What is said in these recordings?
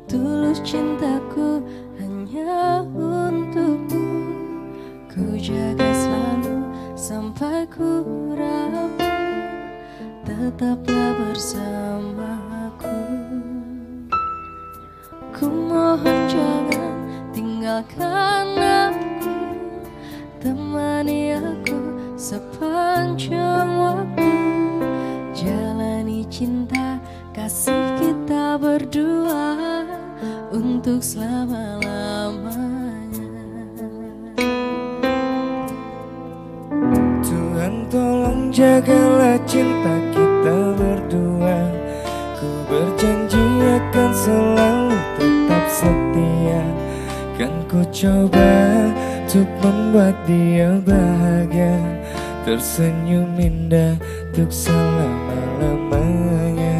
tulus cintaku hanya untukmu. Ku jaga selalu sampai ku rapuh, tetaplah bersamaku. Ku mohon jangan tinggalkan aku, temani aku sepanjang waktu. Jalani cinta kasih kita berdua untuk selama-lamanya. Tuhan tolong jagalah cinta kita berdua. Ku berjanji akan selalu tetap setia. Kan ku coba untuk membuat dia bahagia, tersenyum indah untuk selama-lamanya.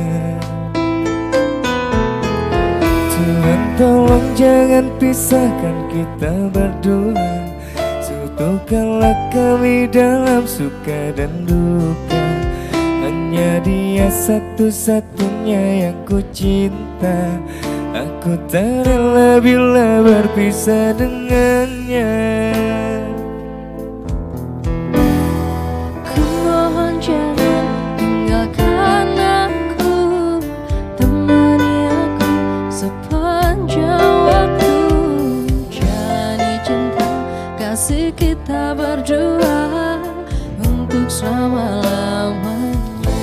Tuhan tolong jangan pisahkan kita berdua. Satukanlah kami dalam suka dan duka. Hanya dia satu-satunya yang ku cinta. Aku tak rela bila berpisah dengannya. Ku mohon jangan tinggalkan aku, temani aku sepanjang waktu. Jalani cinta kasih kita berdua untuk selama-lamanya.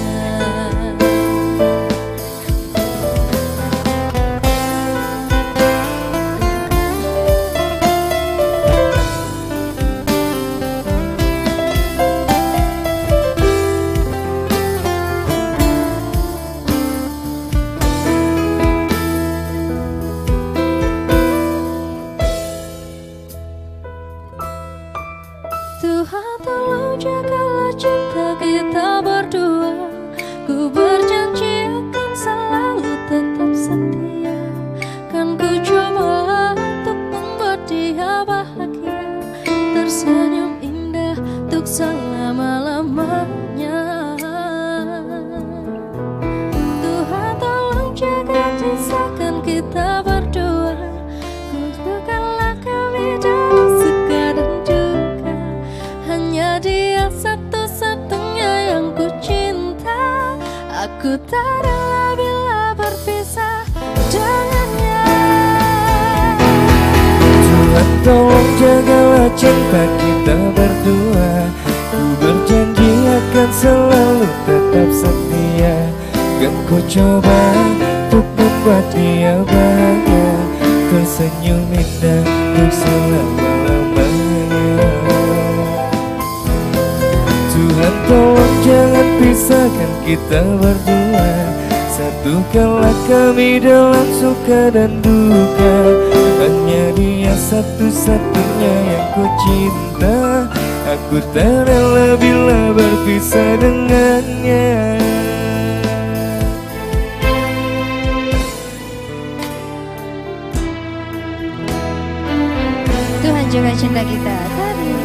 Tuhan tolong jagalah cinta kita berdua. Ku berjanji akan selalu tetap setia. Kan ku coba untuk membuat dia bahagia, tersenyum indah untuk selama-lamanya. Tuhan tolong jaga kisahkan kita berdua. Kuatkanlah kami dalam suka dan duka. Hanya dia satu-satunya yang ku cinta. Aku tak rela bila berpisah dengannya. Tuhan tolong jagalah cinta kita berdua. Ku berjanji akan selalu tetap setia. Kan ku coba untuk membuat dia bahagia, tersenyum indah untuk selama-lamanya. Tuhan tolong jangan pisahkan kita berdua. Satukanlah kami dalam suka dan duka. Hanya dia satu-satunya yang ku cinta. Aku tak rela bila berpisah dengannya. Tuhan jaga cinta kita. Tadi